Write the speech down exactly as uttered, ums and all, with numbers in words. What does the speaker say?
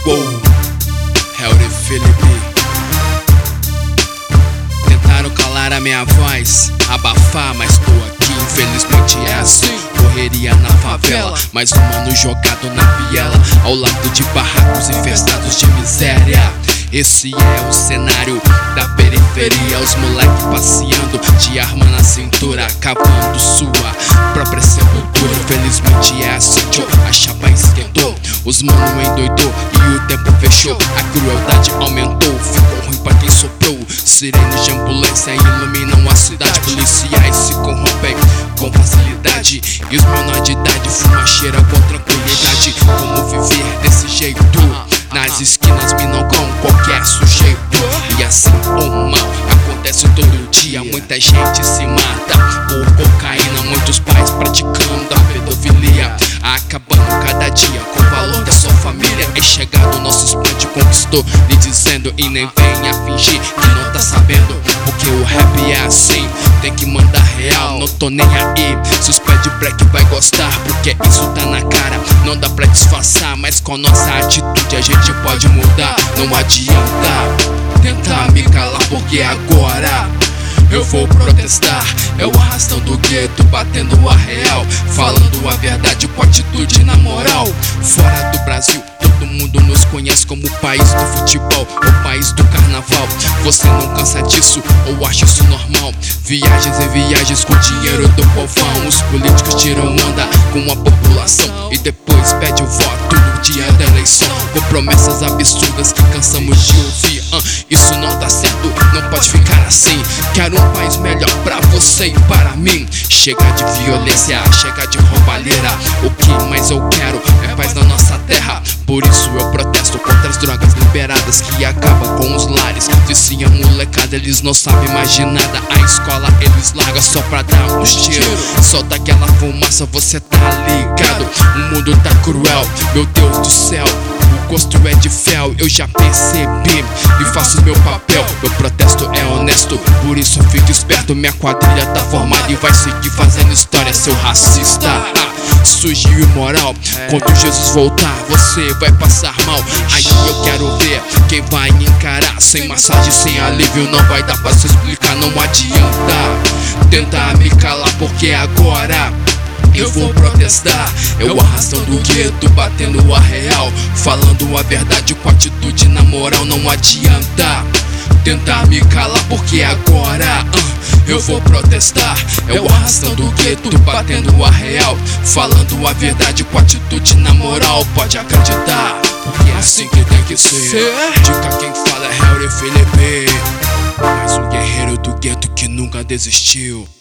Uou, Harry Felipe. Tentaram calar a minha voz, abafar, mas tô aqui, infelizmente é assim. Correria na favela, mais um mano jogado na biela, ao lado de barracos infestados de miséria. Esse é o cenário da periferia, os moleques passeando de arma na cintura, cavando sua própria sepultura. Infelizmente é assim, tio, a chapa esquentou, os mano endoidou e o tempo fechou. A crueldade aumentou, ficou ruim pra quem soprou. Sirenes de ambulância iluminam a cidade, policiais se corrompem com facilidade, e os menores de idade fumam cheira com tranquilidade. Como viver desse jeito? Nas esquinas minam com qualquer sujeito, e assim o mal acontece todo dia. Muita gente se mata por cocaína, muitos pais praticando a pedofilia, acabando cada dia com o valor da sua família. É chegado nossos planos, conquistou, lhe dizendo, e nem venha fingir que não tá sabendo, porque o rap é assim, tem que mandar real. Não tô nem aí se os pés de black vai gostar, porque isso tá na cara, não dá pra disfarçar. Mas com nossa atitude a gente pode mudar. Não adianta tentar me calar, porque agora eu vou protestar. É o arrastão do gueto batendo a real, falando a verdade com atitude na moral. Fora do Brasil todo mundo nos conhece como o país do futebol, o país do carnaval. Você não cansa disso ou acha isso normal? Viagens e viagens com dinheiro do povão. Os políticos tiram onda com a população e depois pede o voto no dia da eleição, com promessas absurdas que cansamos de ouvir. uh, Isso não tá certo, não pode ficar assim. Quero um país melhor pra você e para mim. Chega de violência, chega de roubalheira. O que mais eu quero é paz na nossa terra. Por isso eu protesto contra as drogas liberadas que acabam com os lares. Vicia molecada, eles não sabem mais de nada. A escola eles largam só pra dar uns tiros. Solta aquela fumaça, você tá ligado? O mundo tá cruel, meu Deus do céu. O gosto é de fel, eu já percebi e faço meu papel. Meu protesto é honesto, por isso fique esperto. Minha quadrilha tá formada e vai seguir fazendo história, seu racista. Sujo e imoral, quando Jesus voltar você vai passar mal. Aí eu quero ver quem vai encarar. Sem massagem, sem alívio, não vai dar pra se explicar. Não adianta tentar me calar, porque agora eu vou protestar. É o arrastão do gueto batendo a real, falando a verdade com atitude na moral. Não adianta tentar me calar, porque agora uh, eu vou protestar. É o arrastão do gueto batendo a real, falando a verdade com atitude na moral. Pode acreditar, porque é assim que tem que ser. Dica quem fala é Harry Felipe, mais um guerreiro do gueto que nunca desistiu.